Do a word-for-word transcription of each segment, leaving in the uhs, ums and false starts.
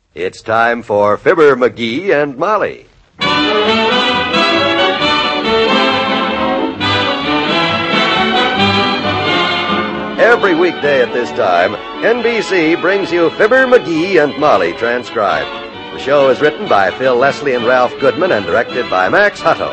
It's time for Fibber, McGee, and Molly. Every weekday at this time, N B C brings you Fibber, McGee, and Molly transcribed. The show is written by Phil Leslie and Ralph Goodman and directed by Max Hutto.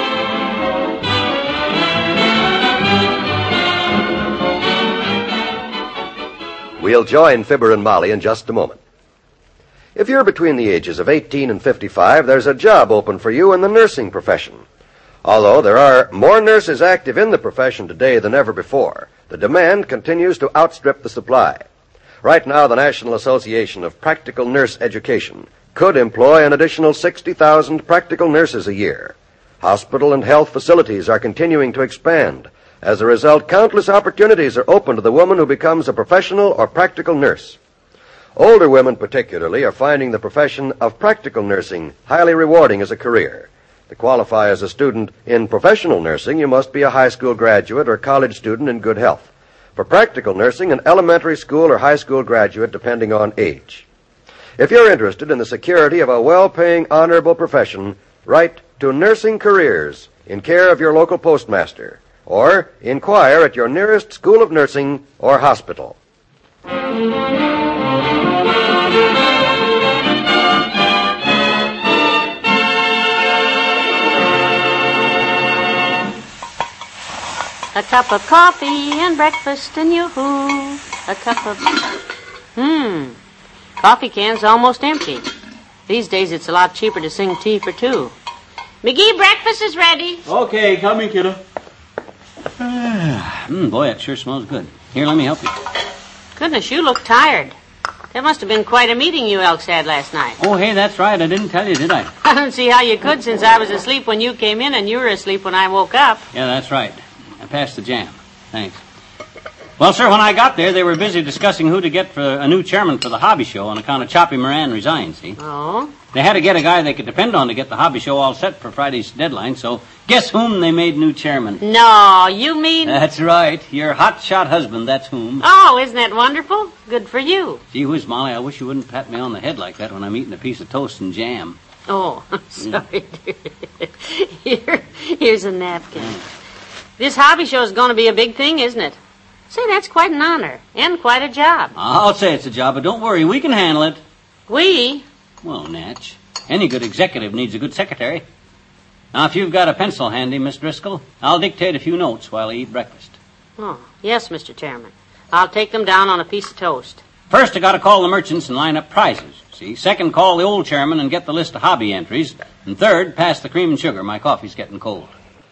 We'll join Fibber and Molly in just a moment. If you're between the ages of eighteen and fifty-five, there's a job open for you in the nursing profession. Although there are more nurses active in the profession today than ever before, the demand continues to outstrip the supply. Right now, the National Association of Practical Nurse Education could employ an additional sixty thousand practical nurses a year. Hospital and health facilities are continuing to expand. As a result, countless opportunities are open to the woman who becomes a professional or practical nurse. Older women particularly are finding the profession of practical nursing highly rewarding as a career. To qualify as a student in professional nursing, you must be a high school graduate or college student in good health. For practical nursing, an elementary school or high school graduate, depending on age. If you're interested in the security of a well-paying, honorable profession, write to Nursing Careers in care of your local postmaster, or inquire at your nearest school of nursing or hospital. A cup of coffee and breakfast and yoo-hoo. A cup of... Hmm. Coffee can's almost empty. These days it's a lot cheaper to sing tea for two. McGee, breakfast is ready. Okay, coming, kiddo. mm, boy, that sure smells good. Here, let me help you. Goodness, you look tired. That must have been quite a meeting you Elks had last night. Oh, hey, that's right. I didn't tell you, did I? I don't see how you could, since I was asleep when you came in and you were asleep when I woke up. Yeah, that's right. I passed the jam. Thanks. Well, sir, when I got there, they were busy discussing who to get for a new chairman for the hobby show on account of Choppy Moran resigned, see? Oh? They had to get a guy they could depend on to get the hobby show all set for Friday's deadline, so guess whom they made new chairman? No, you mean... That's right. Your hot-shot husband, that's whom. Oh, isn't that wonderful? Good for you. Gee whiz, Molly, I wish you wouldn't pat me on the head like that when I'm eating a piece of toast and jam. Oh, I'm sorry, dear. Here, here's a napkin. Mm. This hobby show is going to be a big thing, isn't it? Say, that's quite an honor and quite a job. I'll say it's a job, but don't worry, we can handle it. We? Well, Natch, any good executive needs a good secretary. Now, if you've got a pencil handy, Miss Driscoll, I'll dictate a few notes while I eat breakfast. Oh, yes, Mister Chairman. I'll take them down on a piece of toast. First, I got to call the merchants and line up prizes. See, second, call the old chairman and get the list of hobby entries. And third, pass the cream and sugar. My coffee's getting cold.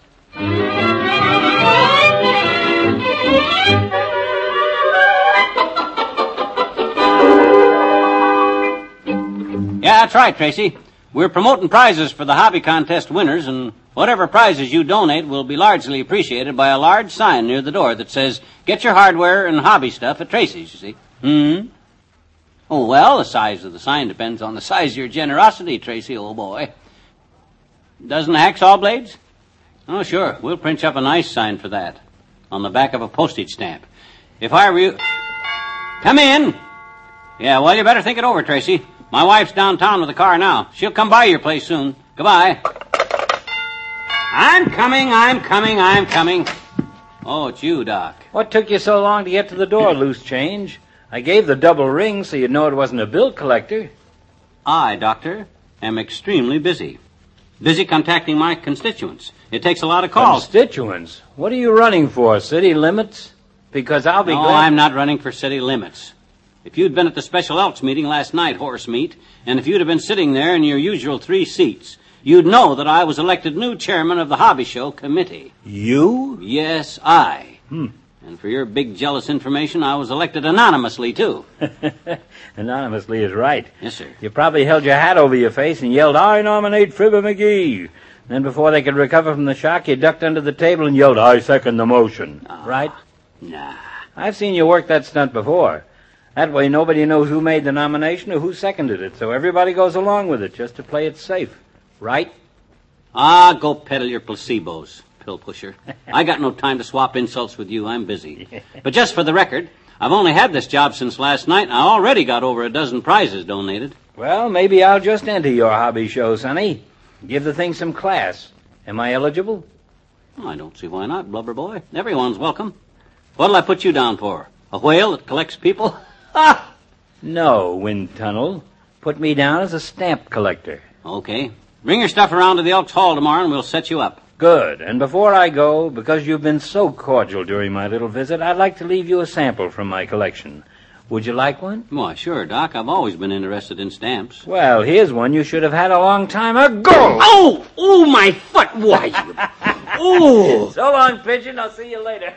Yeah, that's right, Tracy. We're promoting prizes for the hobby contest winners, and whatever prizes you donate will be largely appreciated by a large sign near the door that says, "Get your hardware and hobby stuff at Tracy's," you see. Hmm? Oh, well, the size of the sign depends on the size of your generosity, Tracy, old boy. Dozen hacksaw blades? Oh, sure. We'll print up a nice sign for that on the back of a postage stamp. If I were you... Come in. Yeah, well, you better think it over, Tracy. My wife's downtown with the car now. She'll come by your place soon. Goodbye. I'm coming, I'm coming, I'm coming. Oh, it's you, Doc. What took you so long to get to the door, loose change? I gave the double ring so you'd know it wasn't a bill collector. I, Doctor, am extremely busy. Busy contacting my constituents. It takes a lot of calls. Constituents? What are you running for, city limits? Because I'll be no, glad... I'm not running for city limits. If you'd been at the special Elks meeting last night, horse meat, and if you'd have been sitting there in your usual three seats, you'd know that I was elected new chairman of the Hobby Show Committee. You? Yes, I. Hmm. And for your big jealous information, I was elected anonymously, too. Anonymously is right. Yes, sir. You probably held your hat over your face and yelled, "I nominate Fibber McGee." Then before they could recover from the shock, you ducked under the table and yelled, "I second the motion." Uh, right? Nah. I've seen you work that stunt before. That way nobody knows who made the nomination or who seconded it, so everybody goes along with it just to play it safe. Right? Ah, go peddle your placebos, pill pusher. I got no time to swap insults with you. I'm busy. But just for the record, I've only had this job since last night, and I already got over a dozen prizes donated. Well, maybe I'll just enter your hobby show, Sonny. Give the thing some class. Am I eligible? Oh, I don't see why not, Blubber Boy. Everyone's welcome. What'll I put you down for? A whale that collects people? Ah! No, Wind Tunnel. Put me down as a stamp collector. Okay. Bring your stuff around to the Elks Hall tomorrow, and we'll set you up. Good. And before I go, because you've been so cordial during my little visit, I'd like to leave you a sample from my collection. Would you like one? Why, sure, Doc. I've always been interested in stamps. Well, here's one you should have had a long time ago. Oh! Oh, my foot! Why, you... Oh! So long, Pigeon. I'll see you later.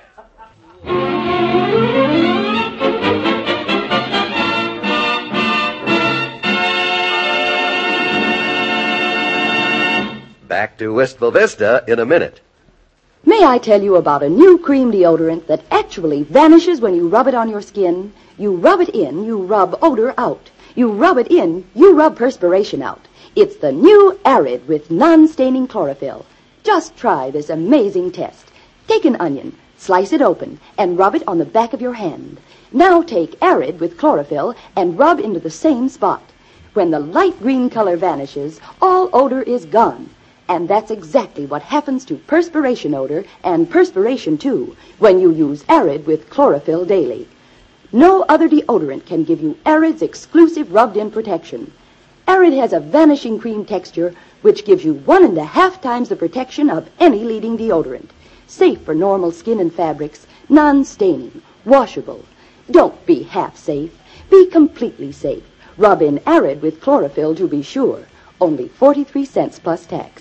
Back to Wistful Vista in a minute. May I tell you about a new cream deodorant that actually vanishes when you rub it on your skin? You rub it in, you rub odor out. You rub it in, you rub perspiration out. It's the new Arid with non-staining chlorophyll. Just try this amazing test. Take an onion, slice it open, and rub it on the back of your hand. Now take Arid with chlorophyll and rub into the same spot. When the light green color vanishes, all odor is gone. And that's exactly what happens to perspiration odor and perspiration, too, when you use Arid with chlorophyll daily. No other deodorant can give you Arid's exclusive rubbed-in protection. Arid has a vanishing cream texture, which gives you one and a half times the protection of any leading deodorant. Safe for normal skin and fabrics, non-staining, washable. Don't be half safe. Be completely safe. Rub in Arid with chlorophyll to be sure. Only forty-three cents plus tax.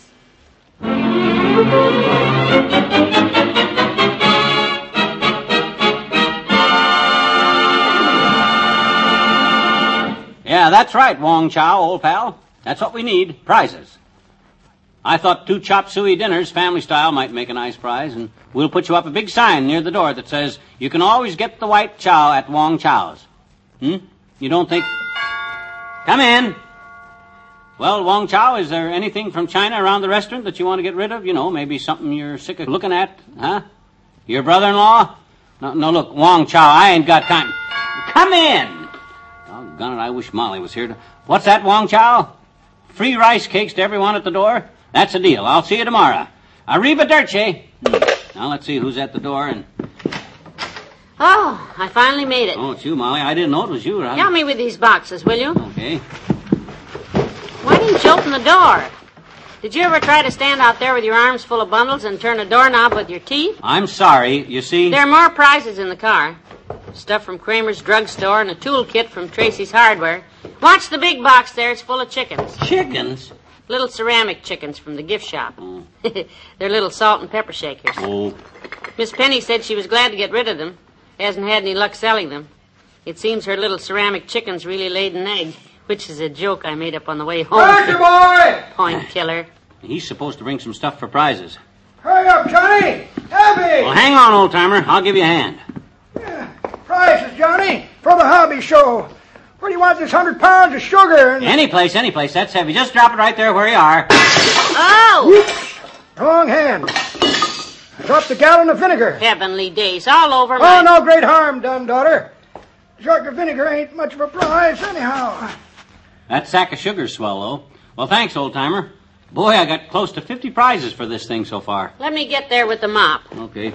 Yeah, that's right, Wong Chow, old pal. That's what we need, prizes. I thought two chop suey dinners, family style, might make a nice prize, and we'll put you up a big sign near the door that says, you can always get the white chow at Wong Chow's. Hmm? You don't think... Come in. Well, Wong Chow, is there anything from China around the restaurant that you want to get rid of? You know, maybe something you're sick of looking at, huh? Your brother-in-law? No, no, look, Wong Chow, I ain't got time. Come in! Doggone it, I wish Molly was here to... What's that, Wong Chow? Free rice cakes to everyone at the door? That's a deal. I'll see you tomorrow. Arrivederci. Hmm. Now, let's see who's at the door and... Oh, I finally made it. Oh, it's you, Molly. I didn't know it was you. I... Help me with these boxes, will you? Okay. Why didn't you open the door? Did you ever try to stand out there with your arms full of bundles and turn a doorknob with your teeth? I'm sorry. You see... There are more prizes in the car. Stuff from Kramer's drugstore and a tool kit from Tracy's Hardware. Watch the big box there. It's full of chickens. Chickens? Little ceramic chickens from the gift shop. Oh. They're little salt and pepper shakers. Oh. Miss Penny said she was glad to get rid of them. Hasn't had any luck selling them. It seems her little ceramic chickens really laid an egg, which is a joke I made up on the way home. Roger, boy! Point killer. He's supposed to bring some stuff for prizes. Hurry up, Johnny! Happy! Well, hang on, old-timer. I'll give you a hand. Yeah. Prizes, Johnny, for the hobby show. Where do you want this hundred pounds of sugar? And... Any place, any place. That's heavy. Just drop it right there where you are. Oh! Oops. Wrong hand. Drop the gallon of vinegar. Heavenly days, all over my... Oh, no great harm done, daughter. Jug of vinegar ain't much of a prize anyhow. That sack of sugar's swell, though. Well, thanks, old-timer. Boy, I got close to fifty prizes for this thing so far. Let me get there with the mop. Okay.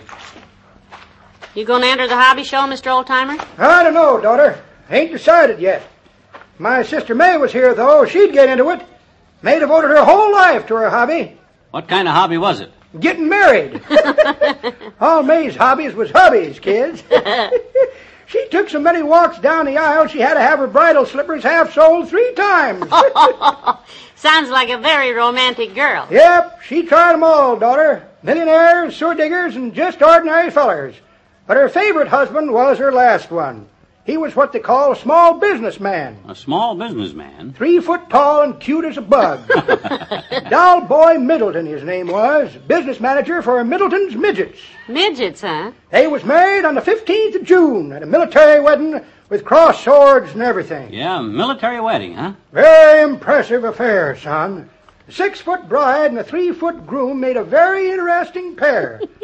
You going to enter the hobby show, Mister Oldtimer? I don't know, daughter. Ain't decided yet. My sister May was here, though. She'd get into it. May devoted her whole life to her hobby. What kind of hobby was it? Getting married. All May's hobbies was hubbies, kids. She took so many walks down the aisle, she had to have her bridal slippers half-soled three times. Sounds like a very romantic girl. Yep, she tried 'em all, daughter. Millionaires, sewer diggers, and just ordinary fellers. But her favorite husband was her last one. He was what they call a small businessman. A small businessman? Three foot tall and cute as a bug. Doll Boy Middleton, his name was. Business manager for Middleton's Midgets. Midgets, huh? They was married on the fifteenth of June at a military wedding with cross swords and everything. Yeah, military wedding, huh? Very impressive affair, son. A six-foot bride and a three-foot groom made a very interesting pair.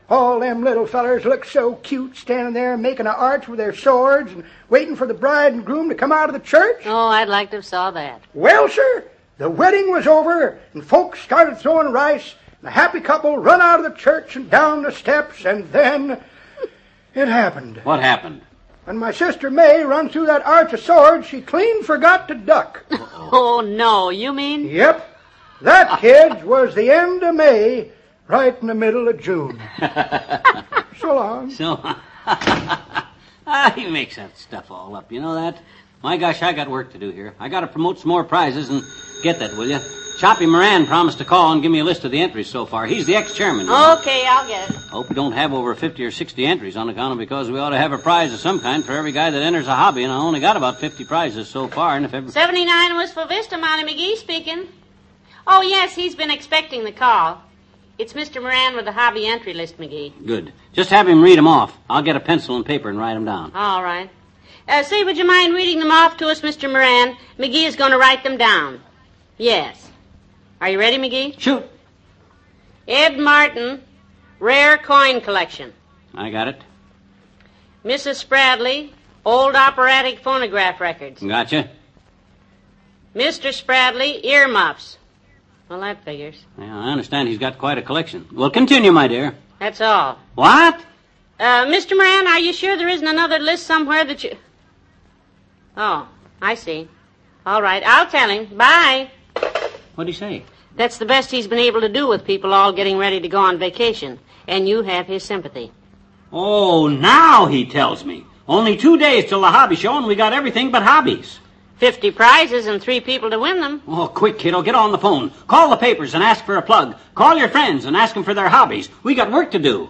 All them little fellers looked so cute standing there making an arch with their swords and waiting for the bride and groom to come out of the church. Oh, I'd like to have saw that. Well, sir, the wedding was over and folks started throwing rice. And the happy couple run out of the church and down the steps, and then it happened. What happened? When my sister May run through that arch of swords, she clean forgot to duck. Oh, no, you mean? Yep. That, kids, was the end of May, right in the middle of June. So long. So, ah, he makes that stuff all up. You know that? My gosh, I got work to do here. I got to promote some more prizes, and get that, will you? Choppy Moran promised to call and give me a list of the entries so far. He's the ex-chairman. You know? Okay, I'll get it. Hope we don't have over fifty or sixty entries on account of because we ought to have a prize of some kind for every guy that enters a hobby, and I only got about fifty prizes so far, and if every... seventy-nine was for Vista, Monty McGee speaking. Oh, yes, he's been expecting the call. It's Mister Moran with the hobby entry list, McGee. Good. Just have him read them off. I'll get a pencil and paper and write them down. All right. Uh, say, would you mind reading them off to us, Mister Moran? McGee is going to write them down. Yes. Are you ready, McGee? Shoot. Ed Martin, rare coin collection. I got it. Missus Spradley, old operatic phonograph records. Gotcha. Mister Spradley, earmuffs. Well, that figures. Yeah, I understand he's got quite a collection. Well, continue, my dear. That's all. What? Uh, Mister Moran, are you sure there isn't another list somewhere that you... Oh, I see. All right, I'll tell him. Bye. What'd he say? That's the best he's been able to do with people all getting ready to go on vacation. And you have his sympathy. Oh, now he tells me. Only two days till the hobby show, and we got everything but hobbies. Fifty prizes and three people to win them. Oh, quick, kiddo, get on the phone. Call the papers and ask for a plug. Call your friends and ask them for their hobbies. We got work to do.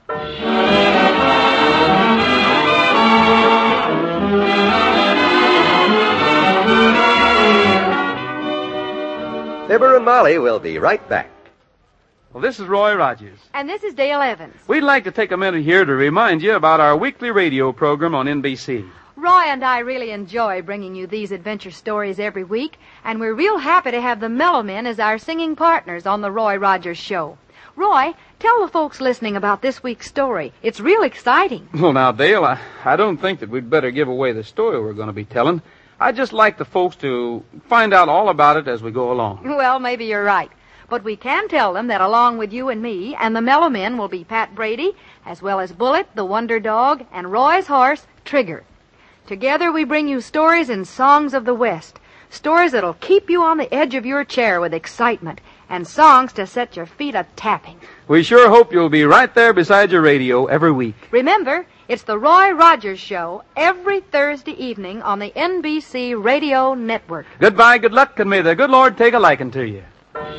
Fibber and Molly will be right back. Well, this is Roy Rogers. And this is Dale Evans. We'd like to take a minute here to remind you about our weekly radio program on N B C. Roy and I really enjoy bringing you these adventure stories every week, and we're real happy to have the Mellow Men as our singing partners on the Roy Rogers Show. Roy, tell the folks listening about this week's story. It's real exciting. Well, now, Dale, I, I don't think that we'd better give away the story we're going to be telling. I'd just like the folks to find out all about it as we go along. Well, maybe you're right. But we can tell them that along with you and me and the Mellow Men will be Pat Brady, as well as Bullet, the Wonder Dog, and Roy's horse, Trigger. Together we bring you stories and songs of the West, stories that'll keep you on the edge of your chair with excitement, and songs to set your feet a-tapping. We sure hope you'll be right there beside your radio every week. Remember, it's the Roy Rogers Show every Thursday evening on the N B C Radio Network. Goodbye, good luck, and may the good Lord take a liking to you.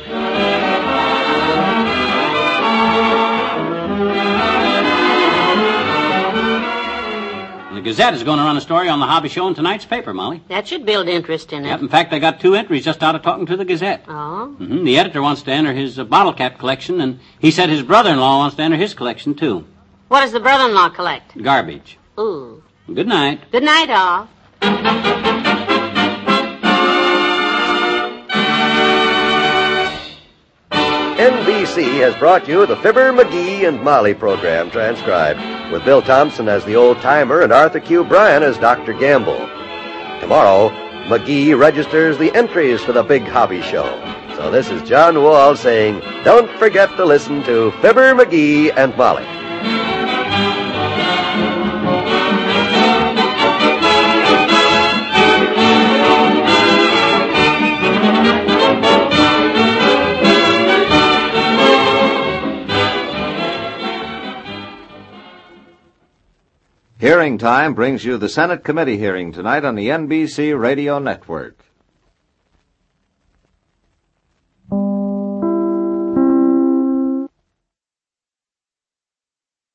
The Gazette is going to run a story on the hobby show in tonight's paper, Molly. That should build interest in it. Yep, in fact, I got two entries just out of talking to the Gazette. Oh? Mm-hmm. The editor wants to enter his uh, bottle cap collection, and he said his brother-in-law wants to enter his collection, too. What does the brother-in-law collect? Garbage. Ooh. Good night. Good night, all. N B C has brought you the Fibber, McGee, and Molly program transcribed, with Bill Thompson as the old-timer and Arthur Q. Bryan as Doctor Gamble. Tomorrow, McGee registers the entries for the big hobby show. So this is John Wall saying, don't forget to listen to Fibber, McGee, and Molly. Hearing Time brings you the Senate committee hearing tonight on the N B C Radio Network.